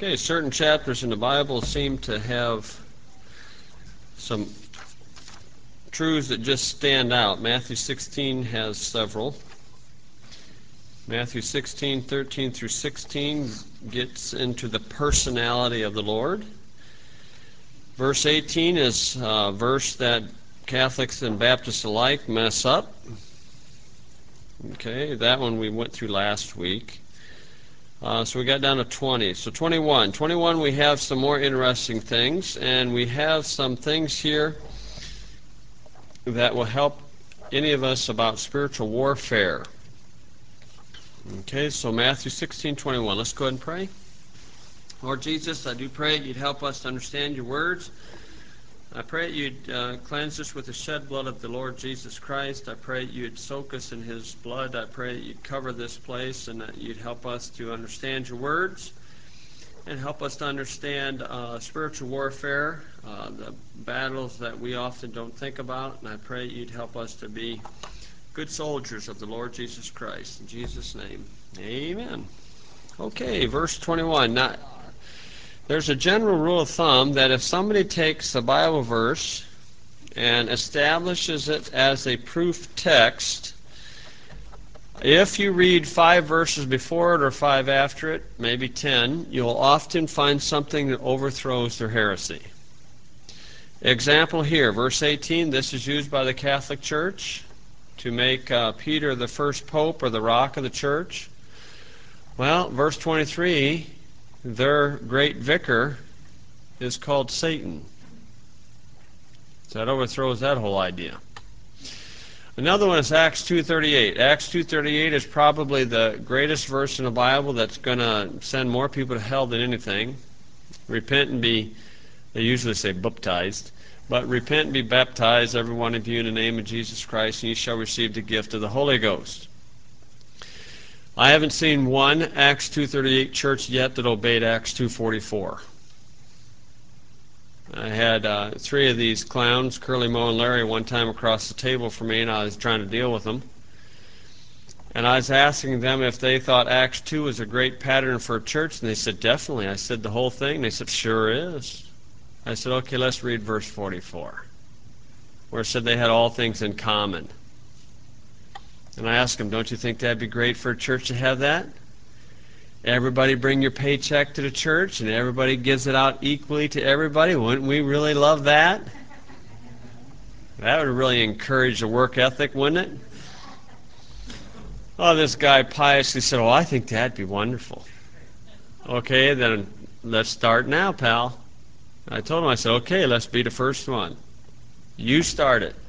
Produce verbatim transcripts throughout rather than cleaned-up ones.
Okay, certain chapters in the Bible seem to have some truths that just stand out. Matthew sixteen has several. Matthew sixteen, thirteen through sixteen gets into the personality of the Lord. Verse eighteen is a verse that Catholics and Baptists alike mess up. Okay, that one we went through last week. Uh, so we got down to twenty. So twenty-one. twenty-one, we have some more interesting things, and we have some things here that will help any of us about spiritual warfare. Okay, so Matthew sixteen, twenty-one. Let's go ahead and pray. Lord Jesus, I do pray you'd help us to understand your words. I pray you'd uh, cleanse us with the shed blood of the Lord Jesus Christ. I pray you'd soak us in his blood. I pray you'd cover this place and that you'd help us to understand your words and help us to understand uh, spiritual warfare, uh, the battles that we often don't think about. And I pray you'd help us to be good soldiers of the Lord Jesus Christ. In Jesus' name, amen. Okay, verse twenty-one. Now, there's a general rule of thumb that if somebody takes a Bible verse and establishes it as a proof text, if you read five verses before it or five after it, maybe ten, you'll often find something that overthrows their heresy. Example here, verse eighteen, this is used by the Catholic Church to make uh, Peter the first pope or the rock of the church. Well, verse twenty-three, their great vicar is called Satan. So that overthrows that whole idea. Another one is Acts two thirty-eight. Acts two thirty-eight is probably the greatest verse in the Bible that's going to send more people to hell than anything. Repent and be, they usually say baptized, but repent and be baptized, every one of you, in the name of Jesus Christ, and you shall receive the gift of the Holy Ghost. I haven't seen one Acts two thirty-eight church yet that obeyed Acts two forty-four. I had uh, three of these clowns, Curly, Moe, and Larry, one time across the table from me, and I was trying to deal with them. And I was asking them if they thought Acts two was a great pattern for a church, and they said, definitely. I said, the whole thing? They said, sure is. I said, okay, let's read verse forty-four, where it said they had all things in common. And I asked them, don't you think that'd be great for a church to have that? Everybody bring your paycheck to the church, and everybody gives it out equally to everybody. Wouldn't we really love that? That would really encourage the work ethic, wouldn't it? Oh, this guy piously said, oh, I think that'd be wonderful. Okay, then let's start now, pal. I told him, I said, okay, let's be the first one. You start it.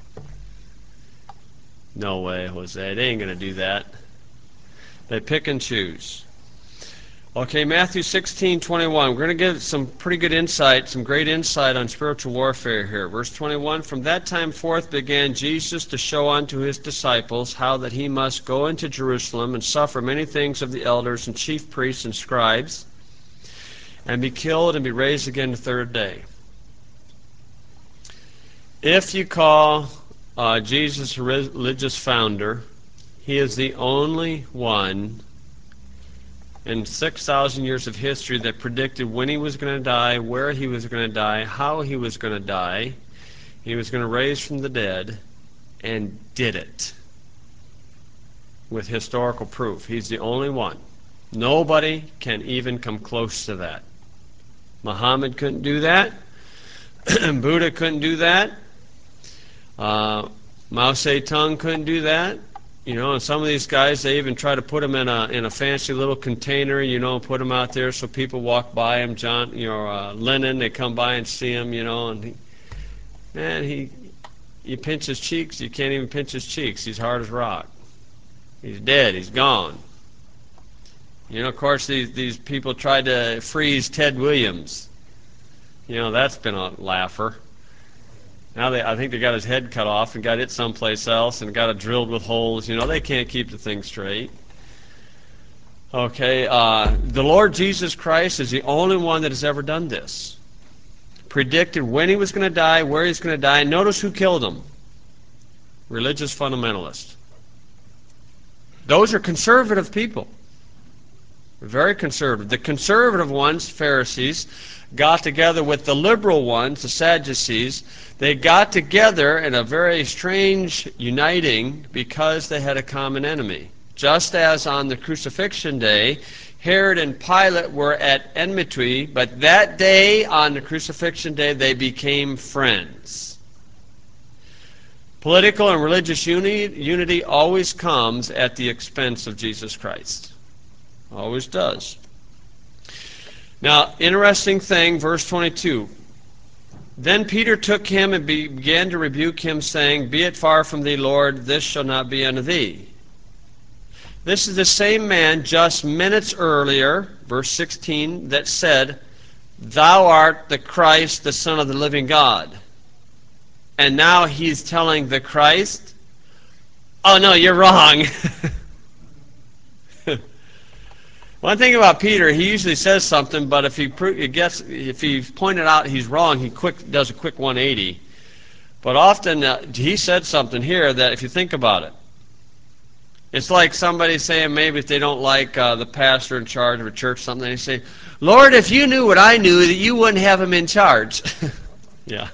No way, Jose. They ain't going to do that. They pick and choose. Okay, Matthew sixteen, twenty-one. We're going to get some pretty good insight, some great insight on spiritual warfare here. Verse twenty-one, from that time forth began Jesus to show unto his disciples how that he must go into Jerusalem and suffer many things of the elders and chief priests and scribes, and be killed and be raised again the third day. If you call uh, Jesus a religious founder, he is the only one in six thousand years of history that predicted when he was going to die, where he was going to die, how he was going to die. He was going to raise from the dead, and did it with historical proof. He's the only one. Nobody can even come close to that. Muhammad couldn't do that. Buddha couldn't do that. Uh, Mao Zedong couldn't do that. You know, and some of these guys, they even try to put them in a in a fancy little container, you know, put them out there so people walk by him. John, you know, uh, Lenin, they come by and see him, you know, and he, man, he, you pinch his cheeks, you can't even pinch his cheeks. He's hard as rock. He's dead. He's gone. You know, of course, these these people tried to freeze Ted Williams. You know, that's been a laugher. Now they, I think they got his head cut off and got it someplace else and got it drilled with holes. You know, they can't keep the thing straight. Okay, uh, the Lord Jesus Christ is the only one that has ever done this. Predicted when he was going to die, where he was going to die. Notice who killed him. Religious fundamentalists. Those are conservative people. Very conservative. The conservative ones, Pharisees, got together with the liberal ones, the Sadducees. They got together in a very strange uniting because they had a common enemy. Just as on the crucifixion day, Herod and Pilate were at enmity, but that day, on the crucifixion day, they became friends. Political and religious unity, unity always comes at the expense of Jesus Christ. Always does. Now, interesting thing, verse twenty-two. Then Peter took him and began to rebuke him, saying, Be it far from thee, Lord, this shall not be unto thee. This is the same man just minutes earlier, verse sixteen, that said, Thou art the Christ, the Son of the living God. And now he's telling the Christ, oh no, you're wrong. One thing about Peter, he usually says something, but if he gets, if he's pointed out he's wrong, he quick does a quick one eighty. But often uh, he said something here that, if you think about it, it's like somebody saying, maybe if they don't like uh, the pastor in charge of a church, something, they say, Lord, if you knew what I knew, that you wouldn't have him in charge. Yeah.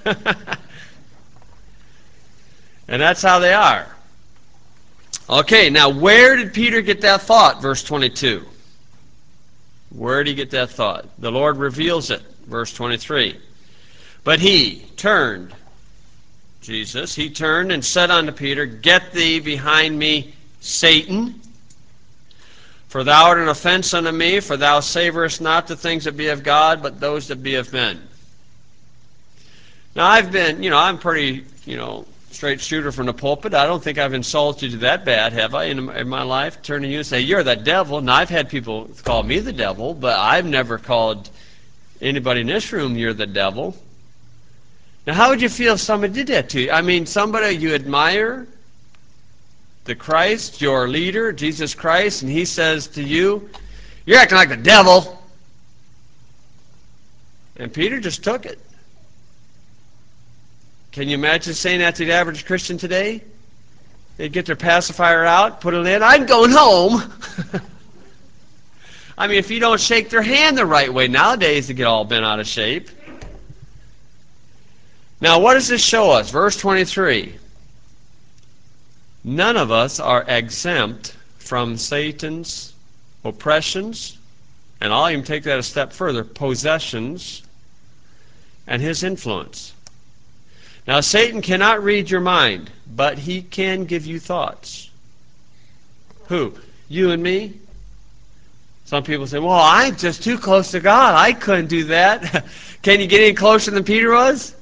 And that's how they are. Okay, now where did Peter get that thought? Verse twenty-two. Where did he get that thought? The Lord reveals it. Verse twenty-three. But he turned, Jesus, he turned and said unto Peter, Get thee behind me, Satan, for thou art an offense unto me, for thou savorest not the things that be of God, but those that be of men. Now I've been, you know, I'm pretty, you know, straight shooter from the pulpit. I don't think I've insulted you that bad, have I, in, in my life? Turn to you and say, you're the devil. Now, I've had people call me the devil, but I've never called anybody in this room, you're the devil. Now, how would you feel if somebody did that to you? I mean, somebody you admire, the Christ, your leader, Jesus Christ, and he says to you, you're acting like the devil. And Peter just took it. Can you imagine saying that to the average Christian today? They'd get their pacifier out, put it in, I'm going home. I mean, if you don't shake their hand the right way, nowadays they get all bent out of shape. Now, what does this show us? Verse twenty-three. None of us are exempt from Satan's oppressions, and I'll even take that a step further, possessions, and his influence. Now, Satan cannot read your mind, but he can give you thoughts. Who? You and me? Some people say, well, I'm just too close to God. I couldn't do that. Can you get any closer than Peter was?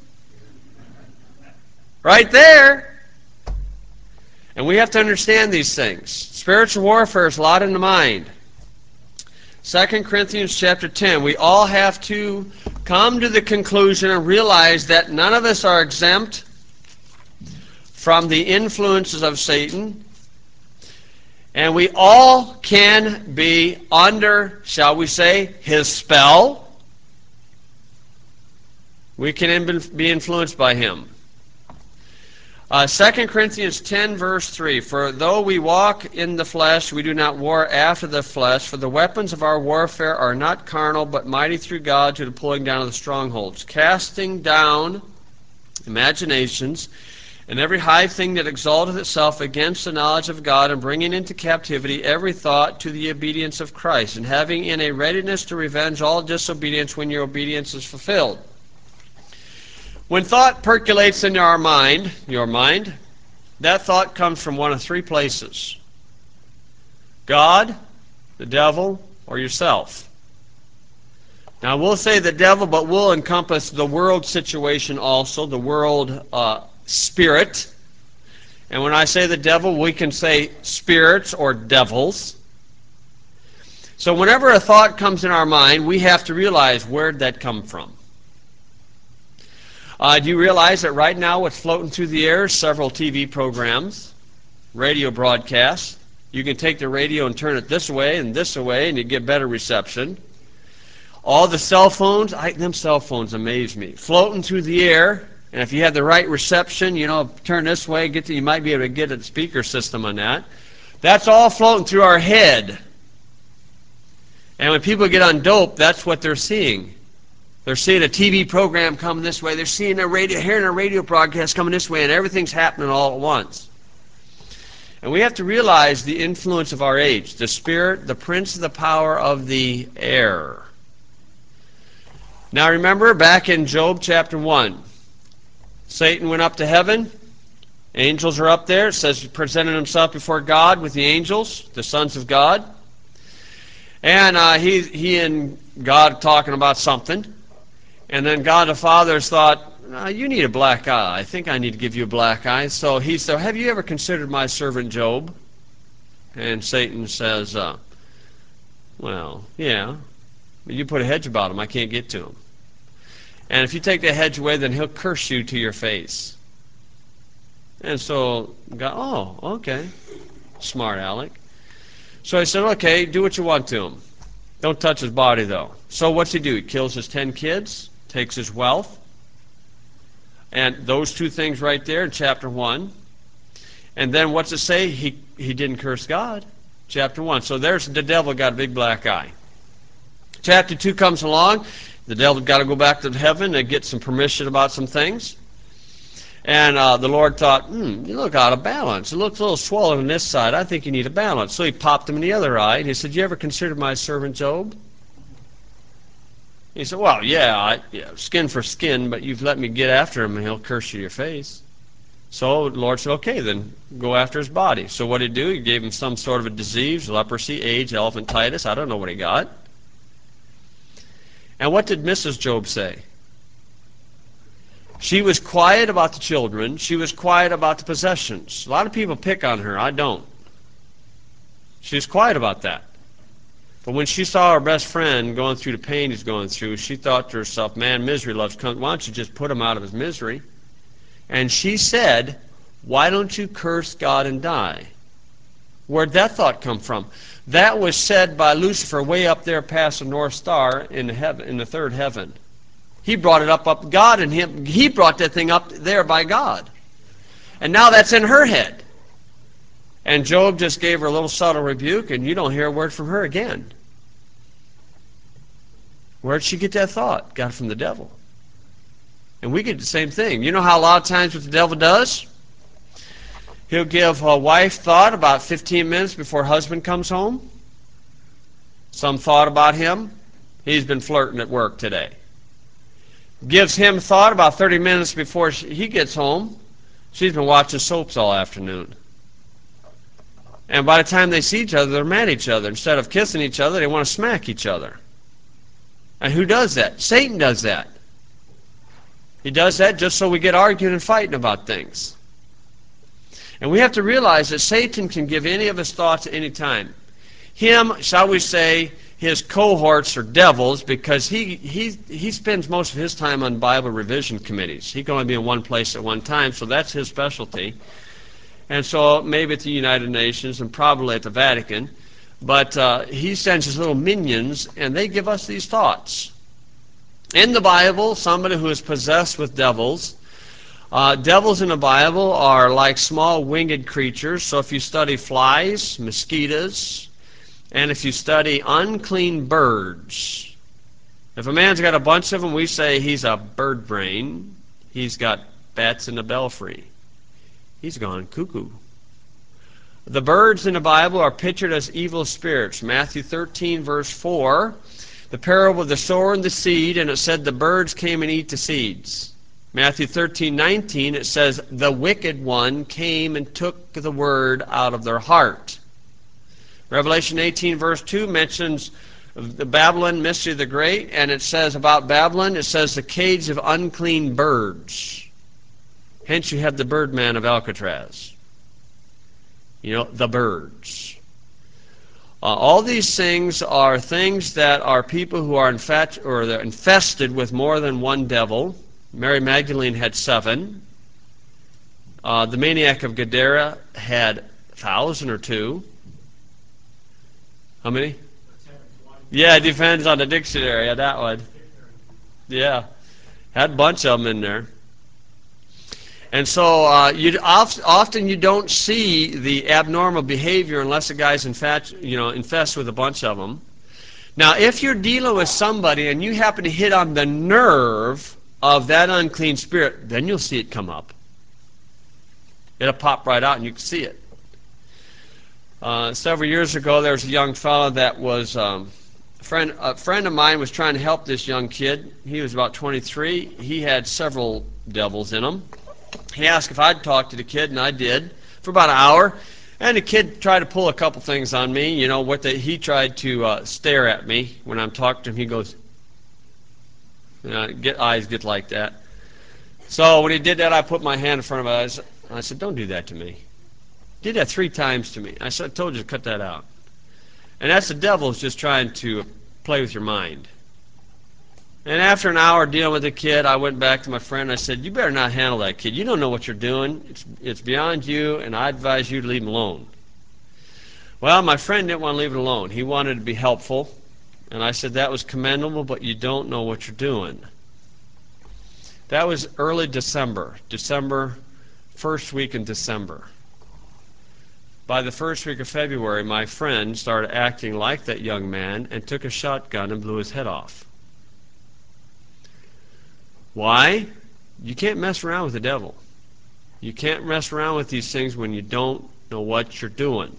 Right there. And we have to understand these things. Spiritual warfare is a lot in the mind. Second Corinthians chapter ten, we all have to come to the conclusion and realize that none of us are exempt from the influences of Satan. And we all can be under, shall we say, his spell. We can be influenced by him. Uh, Second Corinthians ten, verse three, For though we walk in the flesh, we do not war after the flesh, for the weapons of our warfare are not carnal, but mighty through God to the pulling down of the strongholds, casting down imaginations, and every high thing that exalteth itself against the knowledge of God, and bringing into captivity every thought to the obedience of Christ, and having in a readiness to revenge all disobedience when your obedience is fulfilled. When thought percolates in our mind, your mind, that thought comes from one of three places. God, the devil, or yourself. Now we'll say the devil, but we'll encompass the world situation also, the world uh, spirit. And when I say the devil, we can say spirits or devils. So whenever a thought comes in our mind, we have to realize, where did that come from? Uh, do you realize that right now what's floating through the air is several T V programs, radio broadcasts. You can take the radio and turn it this way and this way, and you get better reception. All the cell phones, I, them cell phones amaze me. Floating through the air, and if you have the right reception, you know, turn this way, get to, you might be able to get a speaker system on that. That's all floating through our head. And when people get on dope, that's what they're seeing. They're seeing a T V program coming this way. They're seeing a radio, hearing a radio broadcast coming this way, and everything's happening all at once. And we have to realize the influence of our age, the spirit, the prince of the power of the air. Now remember, back in Job chapter one, Satan went up to heaven. Angels are up there. It says he presented himself before God with the angels, the sons of God. And uh, he, he and God talking about something. And then God the Father thought, uh, you need a black eye. I think I need to give you a black eye. So he said, have you ever considered my servant Job? And Satan says, uh, well, yeah. But you put a hedge about him. I can't get to him. And if you take the hedge away, then he'll curse you to your face. And so God, oh, okay. Smart Alec. So he said, okay, do what you want to him. Don't touch his body, though. So what's he do? He kills his ten kids, takes his wealth, and those two things right there in chapter one. And then what's it say? He, he didn't curse God. Chapter one. So there's the devil got a big black eye. Chapter two comes along. The devil got to go back to heaven and get some permission about some things. And uh, the Lord thought, hmm, you look out of balance. It looks a little swollen on this side. I think you need a balance. So he popped him in the other eye, and he said, you ever considered my servant Job? He said, well, yeah, I, yeah, skin for skin, but you've let me get after him, and he'll curse you to your face. So the Lord said, okay, then go after his body. So what did he do? He gave him some sort of a disease, leprosy, AIDS, elephantitis. I don't know what he got. And what did Missus Job say? She was quiet about the children. She was quiet about the possessions. A lot of people pick on her. I don't. She was quiet about that. But when she saw her best friend going through the pain he's going through, she thought to herself, man, misery loves company. Why don't you just put him out of his misery? And she said, why don't you curse God and die? Where'd that thought come from? That was said by Lucifer way up there past the North Star in the, heaven, in the third heaven. He brought it up, up God, and him, he brought that thing up there by God. And now that's in her head. And Job just gave her a little subtle rebuke, and you don't hear a word from her again. Where'd she get that thought? Got it from the devil. And we get the same thing. You know how a lot of times what the devil does? He'll give a wife thought about fifteen minutes before husband comes home. Some thought about him. He's been flirting at work today. Gives him thought about thirty minutes before she, he gets home. She's been watching soaps all afternoon. And by the time they see each other, they're mad at each other. Instead of kissing each other, they want to smack each other. And who does that? Satan does that. He does that just so we get arguing and fighting about things. And we have to realize that Satan can give any of his thoughts at any time. Him, shall we say, his cohorts are devils because he, he, he spends most of his time on Bible revision committees. He can only be in one place at one time, so that's his specialty. And so maybe at the United Nations and probably at the Vatican. But uh, he sends his little minions, and they give us these thoughts. In the Bible, somebody who is possessed with devils, uh, devils in the Bible are like small winged creatures. So if you study flies, mosquitoes, and if you study unclean birds, if a man's got a bunch of them, we say he's a bird brain. He's got bats in the belfry. He's gone cuckoo. The birds in the Bible are pictured as evil spirits. Matthew thirteen, verse four, the parable of the sower and the seed, and it said the birds came and eat the seeds. Matthew thirteen, nineteen, it says the wicked one came and took the word out of their heart. Revelation eighteen, verse two mentions the Babylon, mystery of the great, and it says about Babylon, it says the cage of unclean birds. Hence you have the Birdman of Alcatraz. You know, the birds. Uh, all these things are things that are people who are infat- or they're infested with more than one devil. Mary Magdalene had seven. Uh, the maniac of Gadara had a thousand or two. How many? Yeah, it depends on the dictionary. Yeah, that one. Yeah, had a bunch of them in there. And so uh, you often you don't see the abnormal behavior unless a guy's infat, you know, infested with a bunch of them. Now, if you're dealing with somebody and you happen to hit on the nerve of that unclean spirit, then you'll see it come up. It'll pop right out and you can see it. Uh, several years ago, there was a young fellow that was, um, a, friend, a friend of mine was trying to help this young kid. He was about twenty-three. He had several devils in him. He asked if I'd talk to the kid, and I did for about an hour. And the kid tried to pull a couple things on me. You know, what the, he tried to uh, stare at me when I'm talking to him. He goes, you know, get eyes get like that. So when he did that, I put my hand in front of his eyes. I said, don't do that to me. He did that three times to me. I said, I told you to cut that out. And that's the devil's just trying to play with your mind. And after an hour dealing with the kid, I went back to my friend and I said, you better not handle that kid. You don't know what you're doing. It's, it's beyond you, and I advise you to leave him alone. Well, my friend didn't want to leave it alone. He wanted to be helpful. And I said, that was commendable, but you don't know what you're doing. That was early December, December, first week in December. By the first week of February, my friend started acting like that young man and took a shotgun and blew his head off. Why? You can't mess around with the devil. You can't mess around with these things when you don't know what you're doing.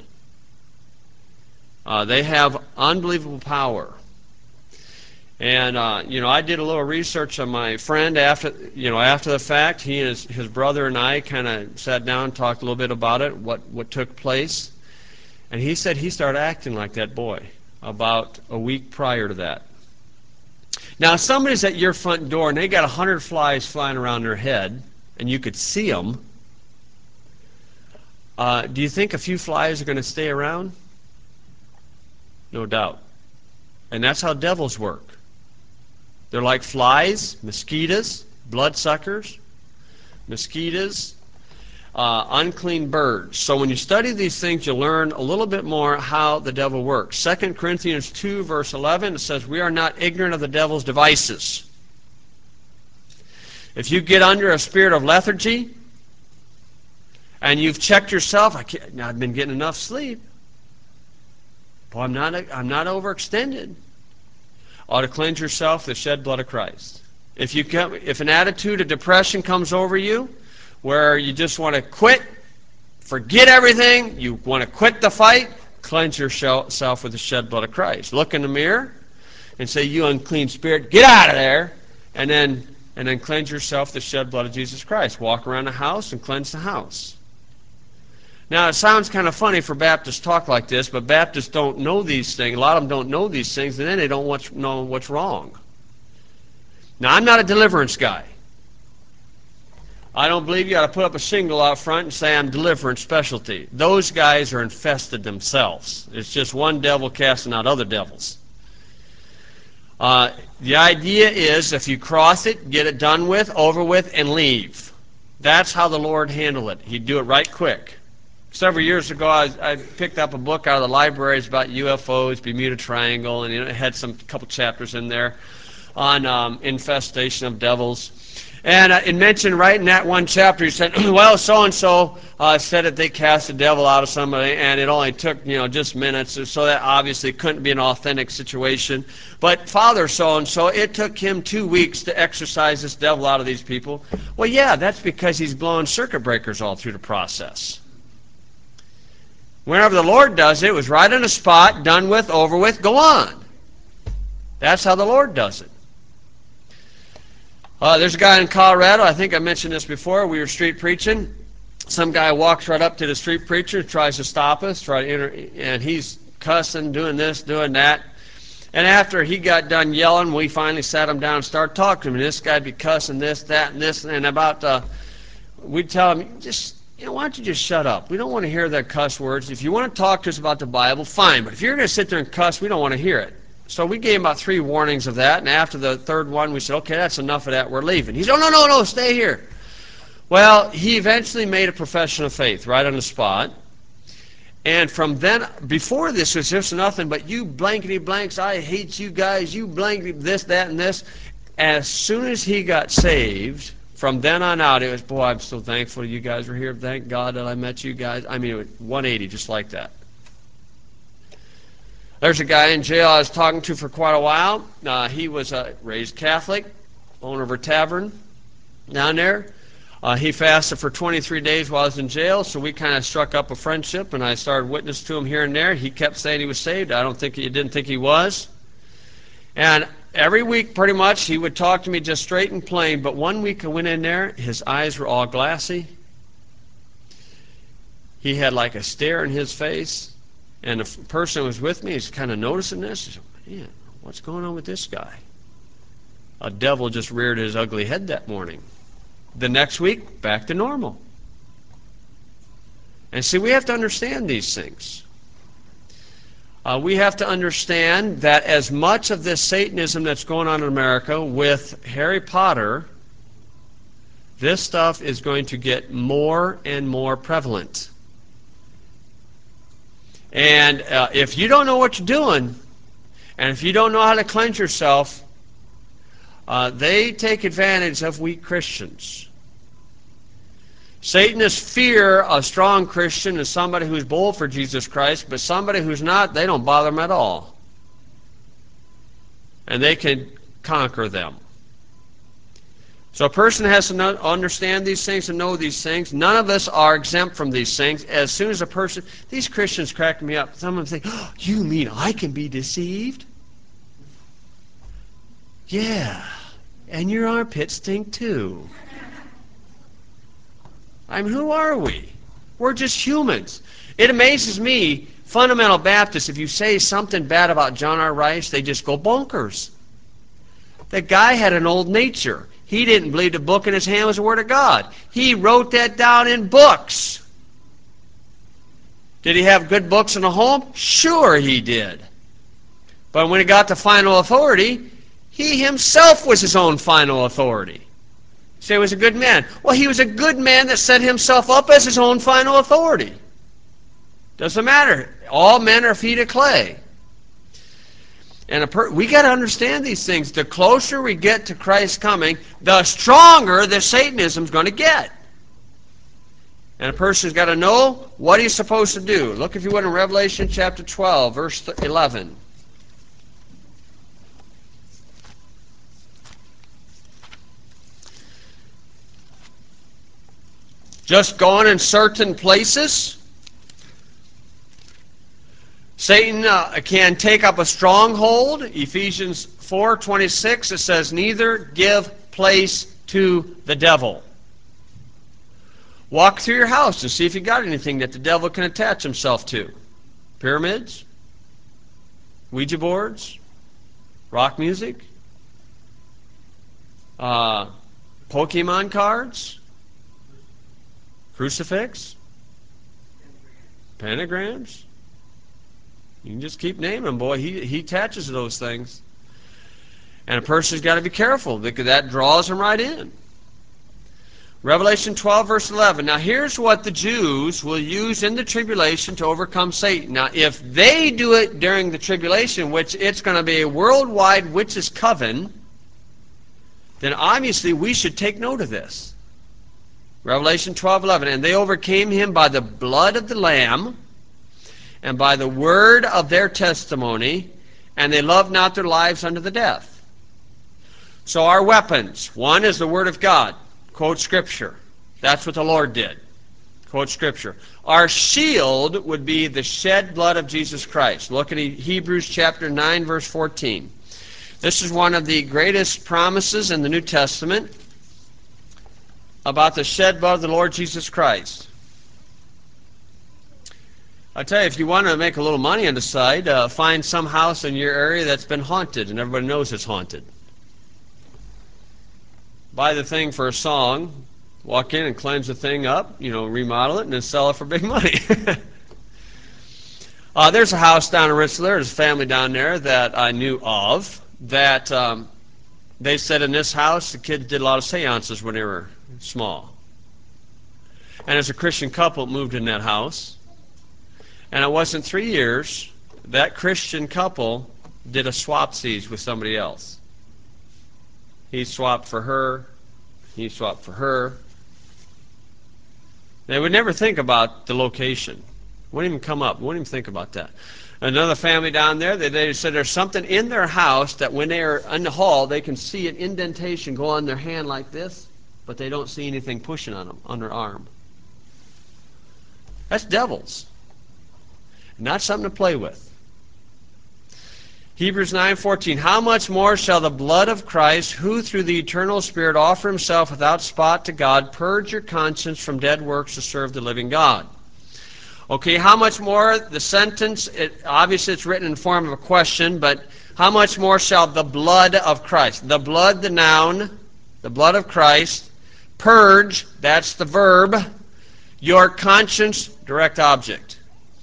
Uh, they have unbelievable power. And, uh, you know, I did a little research on my friend after, you know, after the fact. He and his, his brother and I kind of sat down and talked a little bit about it, what, what took place. And he said he started acting like that boy about a week prior to that. Now, if somebody's at your front door and they got a hundred flies flying around their head, and you could see them, uh, do you think a few flies are going to stay around? No doubt. And that's how devils work. They're like flies, mosquitoes, bloodsuckers, mosquitoes, uh, unclean birds. So when you study these things, you learn a little bit more how the devil works. Second Corinthians two, verse eleven, it says, we are not ignorant of the devil's devices. If you get under a spirit of lethargy, and you've checked yourself, I can't, I've been getting enough sleep. Well, I'm not, I'm not overextended. Ought to cleanse yourself with the shed blood of Christ. If you come, if an attitude of depression comes over you, where you just want to quit, forget everything, you want to quit the fight, cleanse yourself with the shed blood of Christ. Look in the mirror and say, you unclean spirit, get out of there, and then and then cleanse yourself with the shed blood of Jesus Christ. Walk around the house and cleanse the house. Now, it sounds kind of funny for Baptists to talk like this, but Baptists don't know these things. A lot of them don't know these things, and then they don't want, know what's wrong. Now, I'm not a deliverance guy. I don't believe you ought to put up a shingle out front and say I'm deliverance specialty. Those guys are infested themselves. It's just one devil casting out other devils. Uh, the idea is if you cross it, get it done with, over with, and leave. That's how the Lord handled it. He'd do it right quick. Several years ago, I, I picked up a book out of the libraries about U F Os, Bermuda Triangle, and you know, it had some couple chapters in there on um, infestation of devils. And uh, it mentioned right in that one chapter, he said, well, so-and-so uh, said that they cast the devil out of somebody, and it only took, you know, just minutes, so that obviously couldn't be an authentic situation. But Father so-and-so, it took him two weeks to exorcise this devil out of these people. Well, yeah, that's because he's blowing circuit breakers all through the process. Whenever the Lord does it, it was right on the spot, done with, over with, go on. That's how the Lord does it. Uh, there's a guy in Colorado, I think I mentioned this before, we were street preaching. Some guy walks right up to the street preacher, tries to stop us, try to enter, and he's cussing, doing this, doing that. And after he got done yelling, we finally sat him down and started talking to him. And this guy'd be cussing this, that, and this, and about, uh, we'd tell him, just, you know, why don't you just shut up? We don't want to hear that cuss words. If you want to talk to us about the Bible, fine. But if you're going to sit there and cuss, we don't want to hear it. So we gave him about three warnings of that. And after the third one, we said, okay, that's enough of that. We're leaving. He said, oh, no, no, no, stay here. Well, he eventually made a profession of faith right on the spot. And from then, before this was just nothing but you blankety blanks, I hate you guys, you blankety this, that, and this. As soon as he got saved, from then on out, it was, boy, I'm so thankful you guys were here. Thank God that I met you guys. I mean, it was one eighty, just like that. There's a guy in jail I was talking to for quite a while. Uh, he was a raised Catholic, owner of a tavern down there. Uh, he fasted for twenty-three days while I was in jail, so we kind of struck up a friendship, and I started witness to him here and there. He kept saying he was saved. I don't think he didn't think he was. And every week, pretty much, he would talk to me just straight and plain. But one week I went in there, his eyes were all glassy. He had like a stare in his face. And the person who was with me is kind of noticing this. He said, man, what's going on with this guy? A devil just reared his ugly head that morning. The next week, back to normal. And see, we have to understand these things. Uh, we have to understand that as much of this Satanism that's going on in America with Harry Potter, this stuff is going to get more and more prevalent. And uh, if you don't know what you're doing, and if you don't know how to cleanse yourself, uh, they take advantage of weak Christians. Satanists fear a strong Christian as somebody who's bold for Jesus Christ, but somebody who's not, they don't bother them at all. And they can conquer them. So a person has to know, understand these things and know these things. None of us are exempt from these things. As soon as a person, these Christians crack me up. Some of them think, oh, you mean I can be deceived? Yeah, and your armpits stink too. I mean, who are we? We're just humans. It amazes me, fundamental Baptists, if you say something bad about John R. Rice, they just go bonkers. That guy had an old nature. He didn't believe the book in his hand was the Word of God. He wrote that down in books. Did he have good books in the home? Sure he did. But when he got to final authority, he himself was his own final authority. Say he was a good man. Well, he was a good man that set himself up as his own final authority. Doesn't matter. All men are feet of clay. And a per we got to understand these things. The closer we get to Christ's coming, the stronger the Satanism is going to get. And a person's got to know what he's supposed to do. Look, if you would, in Revelation chapter twelve, verse eleven. Just going in certain places. Satan uh, can take up a stronghold. Ephesians four twenty-six, it says, neither give place to the devil. Walk through your house and see if you got anything that the devil can attach himself to. Pyramids, Ouija boards, rock music, uh, Pokemon cards, crucifix, pentagrams. You can just keep naming them, boy. He, he attaches to those things. And a person's got to be careful because that draws them right in. Revelation twelve, verse eleven. Now here's what the Jews will use in the tribulation to overcome Satan. Now if they do it during the tribulation, which it's going to be a worldwide witches' coven, then obviously we should take note of this. Revelation twelve, eleven. And they overcame him by the blood of the Lamb and by the word of their testimony, and they loved not their lives unto the death. So our weapons, one is the Word of God. Quote Scripture. That's what the Lord did. Quote Scripture. Our shield would be the shed blood of Jesus Christ. Look at Hebrews chapter nine, verse fourteen. This is one of the greatest promises in the New Testament about the shed blood of the Lord Jesus Christ. I tell you, if you want to make a little money on the side, uh, find some house in your area that's been haunted and everybody knows it's haunted. Buy the thing for a song, walk in and cleanse the thing up, you know, remodel it, and then sell it for big money. uh, there's a house down in Ritzler, there's a family down there that I knew of, that um, they said in this house the kids did a lot of seances when they were small. And as a Christian couple moved in that house, and it wasn't three years, that Christian couple did a swapsies with somebody else. He swapped for her, he swapped for her. They would never think about the location. Wouldn't even come up. Wouldn't even think about that. Another family down there, they, they said there's something in their house that when they are in the hall, they can see an indentation go on their hand like this, but they don't see anything pushing on them, on their arm. That's devils. Not something to play with. Hebrews nine fourteen, how much more shall the blood of Christ, who through the eternal Spirit offer himself without spot to God, purge your conscience from dead works to serve the living God? Okay, how much more? The sentence, it, obviously it's written in form of a question, but how much more shall the blood of Christ? The blood, the noun, the blood of Christ, purge, that's the verb, your conscience, direct object.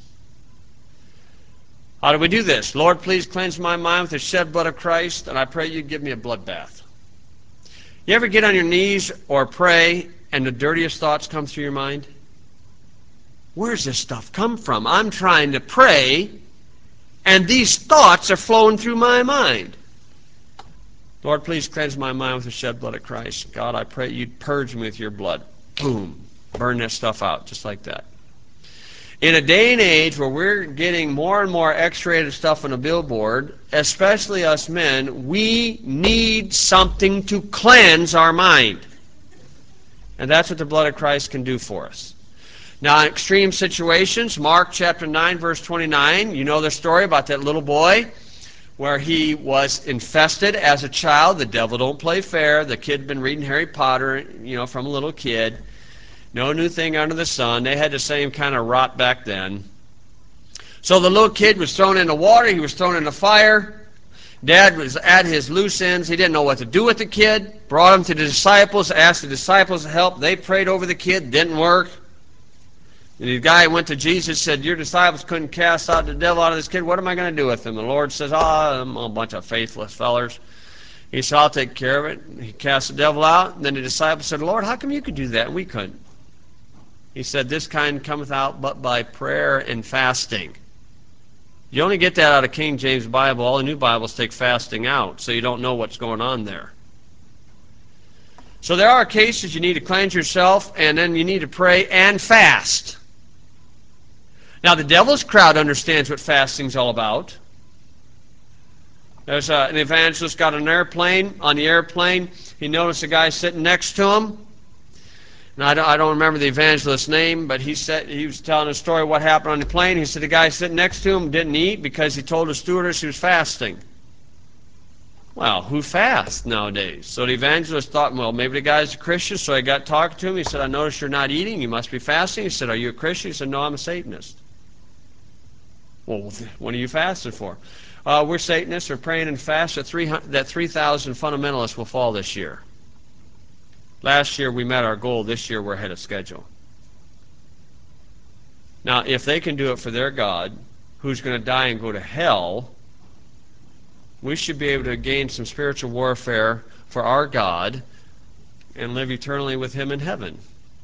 How do we do this? Lord, please cleanse my mind with the shed blood of Christ, and I pray you give me a blood bath. You ever get on your knees or pray and the dirtiest thoughts come through your mind? Where's this stuff come from? I'm trying to pray, and these thoughts are flowing through my mind. Lord, please cleanse my mind with the shed blood of Christ. God, I pray you'd purge me with your blood. Boom. Burn that stuff out, just like that. In a day and age where we're getting more and more X-rated stuff on a billboard, especially us men, we need something to cleanse our mind. And that's what the blood of Christ can do for us. Now, in extreme situations, Mark chapter nine, verse twenty-nine, you know the story about that little boy where he was infested as a child. The devil don't play fair. The kid had been reading Harry Potter, you know, from a little kid. No new thing under the sun. They had the same kind of rot back then. So the little kid was thrown in the water. He was thrown in the fire. Dad was at his loose ends. He didn't know what to do with the kid. Brought him to the disciples, asked the disciples to help. They prayed over the kid. Didn't work. And the guy went to Jesus, said, your disciples couldn't cast out the devil out of this kid. What am I going to do with him? The Lord says, oh, I'm a bunch of faithless fellers. He said, I'll take care of it. He cast the devil out. And then the disciples said, Lord, how come you could do that and we couldn't? He said, this kind cometh out but by prayer and fasting. You only get that out of King James Bible. All the new Bibles take fasting out, so you don't know what's going on there. So there are cases you need to cleanse yourself, and then you need to pray and fast. Now, the devil's crowd understands what fasting's all about. There's uh, an evangelist got on an airplane. On the airplane, he noticed a guy sitting next to him. Now, I don't, I don't remember the evangelist's name, but he said he was telling a story of what happened on the plane. He said the guy sitting next to him didn't eat because he told the stewardess he was fasting. Well, who fasts nowadays? So the evangelist thought, well, maybe the guy's a Christian, so I got talking to him. He said, I noticed you're not eating. You must be fasting. He said, are you a Christian? He said, no, I'm a Satanist. Well, what are you fasting for? Uh, we're Satanists. We're praying and fasting that three thousand fundamentalists will fall this year. Last year we met our goal. This year we're ahead of schedule. Now, if they can do it for their God, who's going to die and go to hell, we should be able to gain some spiritual warfare for our God and live eternally with him in heaven.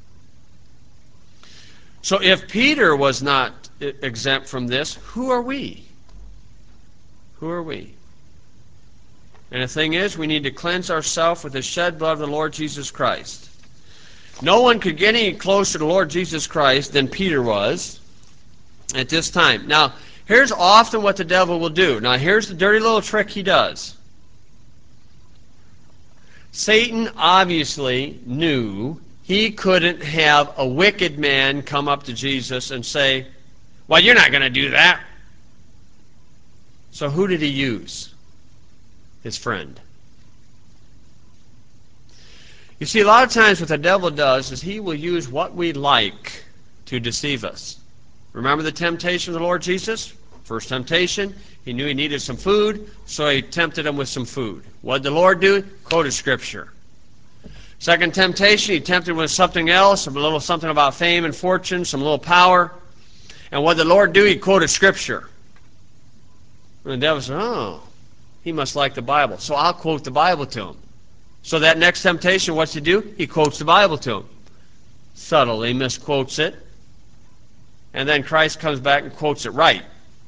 So if Peter was not exempt from this, who are we? Who are we? And the thing is, we need to cleanse ourselves with the shed blood of the Lord Jesus Christ. No one could get any closer to the Lord Jesus Christ than Peter was at this time. Now, here's often what the devil will do. Now, here's the dirty little trick he does. Satan obviously knew he couldn't have a wicked man come up to Jesus and say, well, you're not going to do that. So who did he use? His friend. You see, a lot of times what the devil does is he will use what we like to deceive us. Remember the temptation of the Lord Jesus? First temptation, he knew he needed some food, so he tempted him with some food. What did the Lord do? Quoted Scripture. Second temptation, he tempted him with something else, a little something about fame and fortune, some little power. And what did the Lord do? He quoted Scripture. And the devil said, oh, he must like the Bible, so I'll quote the Bible to him. So that next temptation, what's he do? He quotes the Bible to him. Subtly misquotes it. And then Christ comes back and quotes it right.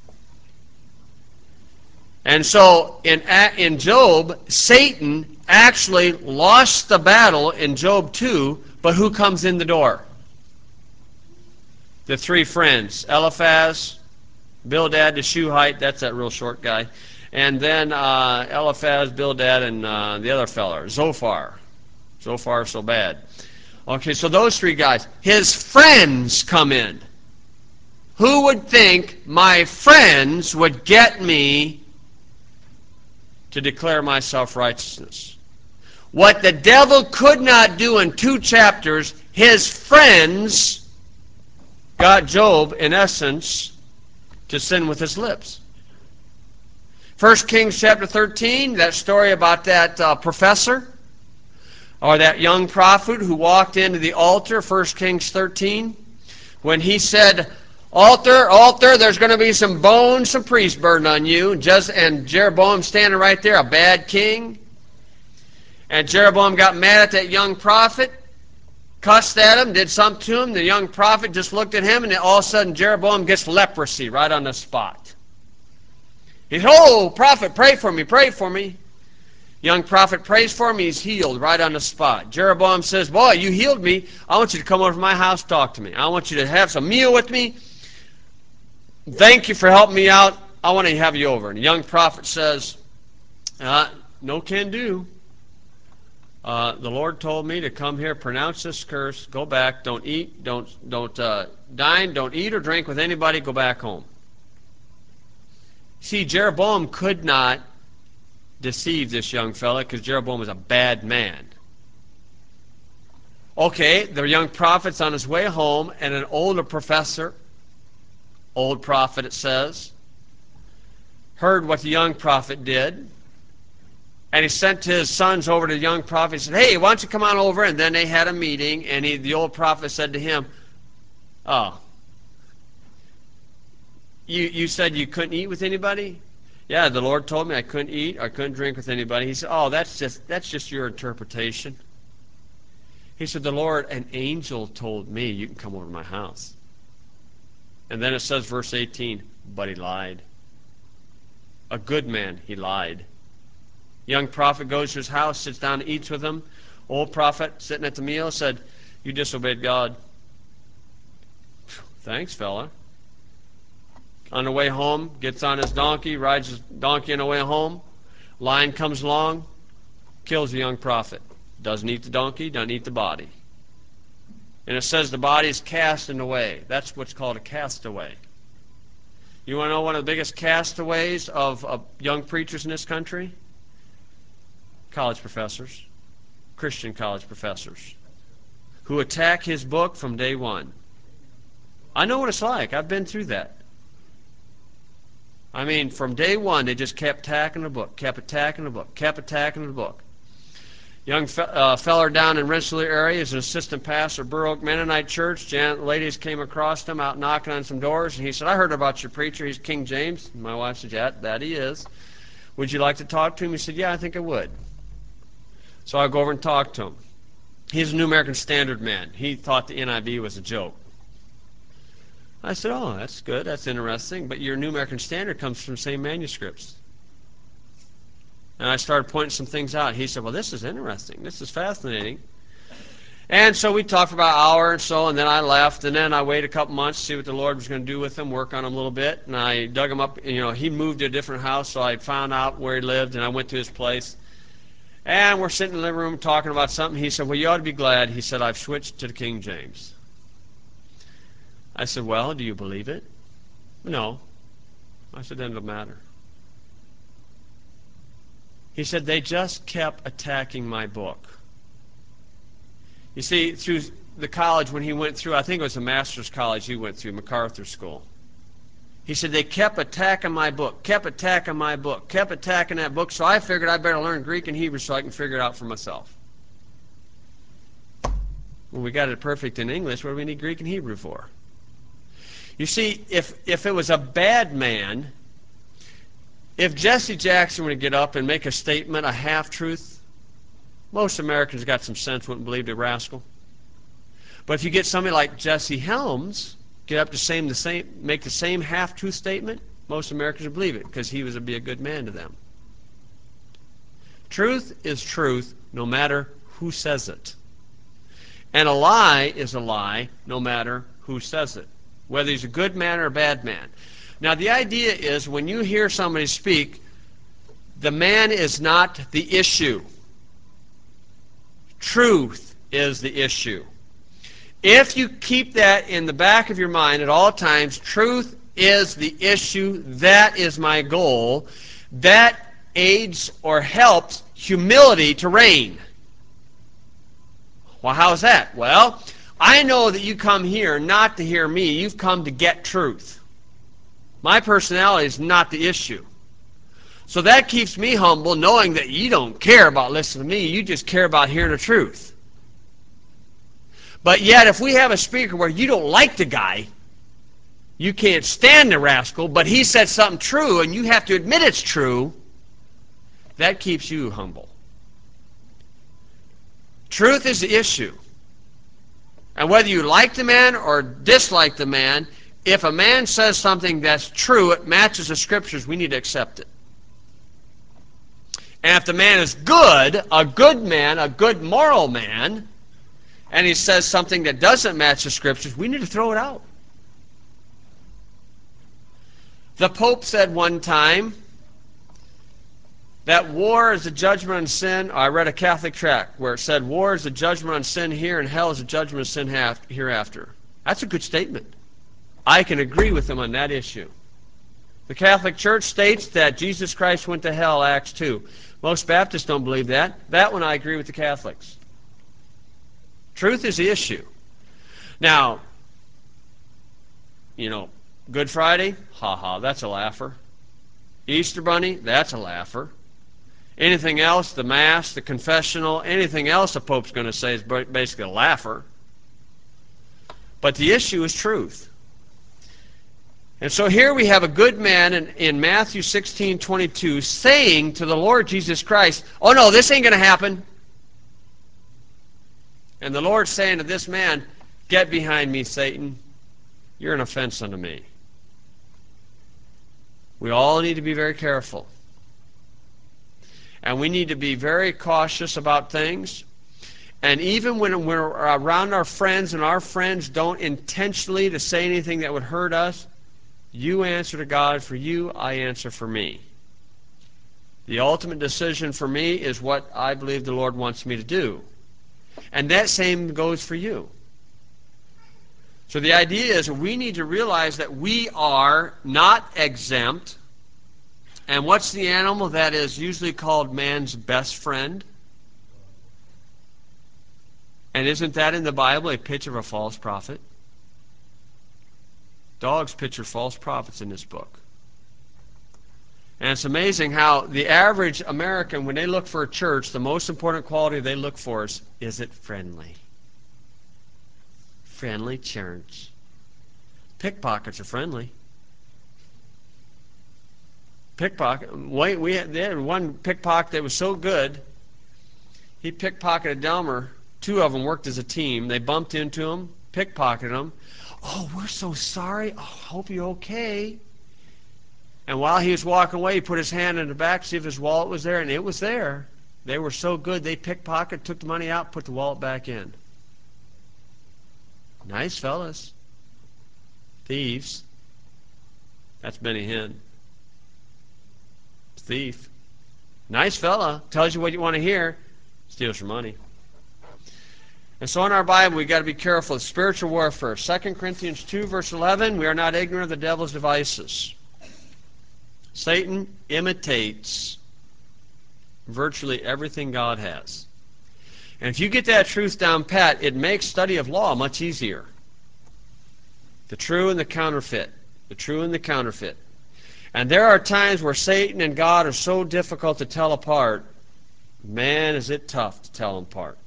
And so in, in Job, Satan actually lost the battle in Job two, but who comes in the door? The three friends, Eliphaz, Bildad the Shuhite, that's that real short guy, and then uh, Eliphaz, Bildad, and uh, the other feller, Zophar. So far, so bad. Okay, so those three guys. His friends come in. Who would think my friends would get me to declare my self-righteousness? What the devil could not do in two chapters, his friends got Job, in essence, to sin with his lips. First Kings chapter thirteen, that story about that uh, professor, or that young prophet who walked into the altar, First Kings thirteen, when he said, Altar, altar, there's going to be some bones, some priest burden on you. Just, and Jeroboam standing right there, a bad king. And Jeroboam got mad at that young prophet, cussed at him, did something to him. The young prophet just looked at him, and then all of a sudden Jeroboam gets leprosy right on the spot. He said, oh, prophet, pray for me, pray for me. Young prophet prays for him, he's healed right on the spot. Jeroboam says, boy, you healed me. I want you to come over to my house, talk to me. I want you to have some meal with me. Thank you for helping me out. I want to have you over. And the young prophet says, uh, no can do. Uh, the Lord told me to come here, pronounce this curse, go back, don't eat, don't, don't uh, dine, don't eat or drink with anybody, go back home. See, Jeroboam could not deceive this young fella because Jeroboam was a bad man. Okay, the young prophet's on his way home, and an older professor, old prophet it says, heard what the young prophet did, and he sent his sons over to the young prophet. He said, hey, why don't you come on over? And then they had a meeting, and he, the old prophet said to him, oh, you, you said you couldn't eat with anybody? Yeah, the Lord told me I couldn't eat, I couldn't drink with anybody. He said, oh, that's just, that's just your interpretation. He said, the Lord, an angel told me you can come over to my house. And then it says, verse eighteen, but he lied. A good man, he lied. Young prophet goes to his house, sits down, eats with him. Old prophet, sitting at the meal, said, you disobeyed God. Thanks, fella. On the way home, gets on his donkey, rides his donkey on the way home. Lion comes along, kills the young prophet. Doesn't eat the donkey, doesn't eat the body. And it says the body is cast in the way. That's what's called a castaway. You want to know one of the biggest castaways of, of young preachers in this country? College professors, Christian college professors, who attack his book from day one. I know what it's like. I've been through that. I mean, from day one, they just kept attacking the book, kept attacking the book, kept attacking the book. Young fe uh, feller down in Rensselaer area is an assistant pastor at Burr Oak Mennonite Church. Janet, ladies came across him out knocking on some doors, and he said, I heard about your preacher. He's King James. And my wife said, yeah, that he is. Would you like to talk to him? He said, yeah, I think I would. So I go over and talk to him. He's a New American Standard man. He thought the N I V was a joke. I said, oh, that's good. That's interesting. But your New American Standard comes from the same manuscripts. And I started pointing some things out. He said, well, this is interesting. This is fascinating. And so we talked for about an hour or so, and then I left. And then I waited a couple months to see what the Lord was going to do with him, work on him a little bit. And I dug him up. You know, he moved to a different house, so I found out where he lived, and I went to his place. And we're sitting in the living room talking about something. He said, well, you ought to be glad. He said, I've switched to the King James. I said, well, do you believe it? No. I said, then it doesn't matter. He said, they just kept attacking my book. You see, through the college when he went through, I think it was a master's college he went through, MacArthur School. He said, they kept attacking my book, kept attacking my book, kept attacking that book, so I figured I better learn Greek and Hebrew so I can figure it out for myself. When we got it perfect in English, what do we need Greek and Hebrew for? You see, if, if it was a bad man, if Jesse Jackson were to get up and make a statement, a half-truth, most Americans got some sense, wouldn't believe the rascal. But if you get somebody like Jesse Helms, get up to same, the same, make the same half-truth statement, most Americans would believe it because he was to be a good man to them. Truth is truth no matter who says it. And a lie is a lie no matter who says it. whether he's a good man or a bad man. Now, the idea is when you hear somebody speak, the man is not the issue. Truth is the issue. If you keep that in the back of your mind at all times, truth is the issue, that is my goal, that aids or helps humility to reign. Well, how's that? Well, I know that you come here not to hear me, you've come to get truth. My personality is not the issue. So that keeps me humble, knowing that you don't care about listening to me, you just care about hearing the truth. But yet, if we have a speaker where you don't like the guy, you can't stand the rascal, but he said something true and you have to admit it's true, that keeps you humble. Truth is the issue. And whether you like the man or dislike the man, if a man says something that's true, it matches the scriptures, we need to accept it. And if the man is good, a good man, a good moral man, and he says something that doesn't match the scriptures, we need to throw it out. The Pope said one time that war is a judgment on sin. I read a Catholic tract where it said war is a judgment on sin here and hell is a judgment on sin hereafter. That's a good statement. I can agree with him on that issue. The Catholic Church states that Jesus Christ went to hell, Acts two. Most Baptists don't believe that. That one I agree with the Catholics. Truth is the issue. Now, you know, Good Friday, ha ha, that's a laugher. Easter Bunny, that's a laugher. Anything else, the Mass, the confessional, anything else the Pope's going to say is basically a laugher. But the issue is truth. And so here we have a good man in, in Matthew sixteen twenty-two saying to the Lord Jesus Christ, oh no, this ain't going to happen. And the Lord's saying to this man, get behind me, Satan. You're an offense unto me. We all need to be very careful. And we need to be very cautious about things. And even when we're around our friends and our friends don't intentionally to say anything that would hurt us, you answer to God for you, I answer for me. The ultimate decision for me is what I believe the Lord wants me to do. And that same goes for you. So the idea is we need to realize that we are not exempt. And what's the animal that is usually called man's best friend? And isn't that in the Bible a picture of a false prophet? Dogs picture false prophets in this book. And it's amazing how the average American, when they look for a church, the most important quality they look for is, is it friendly? Friendly church. Pickpockets are friendly. Pickpocket. We, we had, they had one pickpocket that was so good, he pickpocketed Delmer. Two of them worked as a team. They bumped into him, pickpocketed him. Oh, we're so sorry. Oh, hope you're okay. And while he was walking away, he put his hand in the back to see if his wallet was there, and it was there. They were so good, they pickpocketed, took the money out, put the wallet back in. Nice fellas. Thieves. That's Benny Hinn. Thief. Nice fella. Tells you what you want to hear. Steals your money. And so in our Bible, we've got to be careful of spiritual warfare. Second Corinthians two, verse eleven, we are not ignorant of the devil's devices. Satan imitates virtually everything God has. And if you get that truth down pat, it makes study of law much easier. The true and the counterfeit. The true and the counterfeit. And there are times where Satan and God are so difficult to tell apart. Man, is it tough to tell them apart.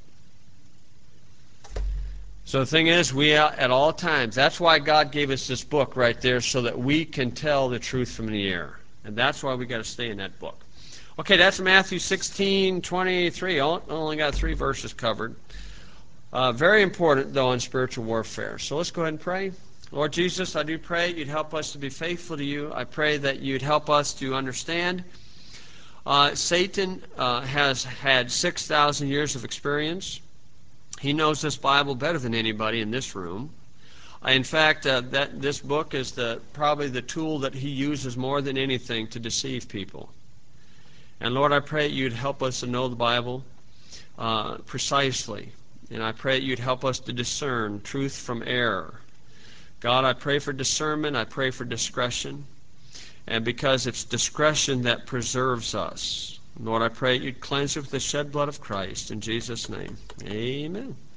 So the thing is, we at all times, that's why God gave us this book right there, so that we can tell the truth from the error. And that's why we got to stay in that book. Okay, that's Matthew sixteen twenty-three. Only got three verses covered. Uh, very important, though, in spiritual warfare. So let's go ahead and pray. Lord Jesus, I do pray you'd help us to be faithful to you. I pray that you'd help us to understand. Uh, Satan uh, has had six thousand years of experience. He knows this Bible better than anybody in this room. In fact, uh, that this book is the probably the tool that he uses more than anything to deceive people. And Lord, I pray you'd help us to know the Bible uh, precisely. And I pray you'd help us to discern truth from error. God, I pray for discernment. I pray for discretion. And because it's discretion that preserves us. Lord, I pray you'd cleanse us with the shed blood of Christ. In Jesus' name, amen.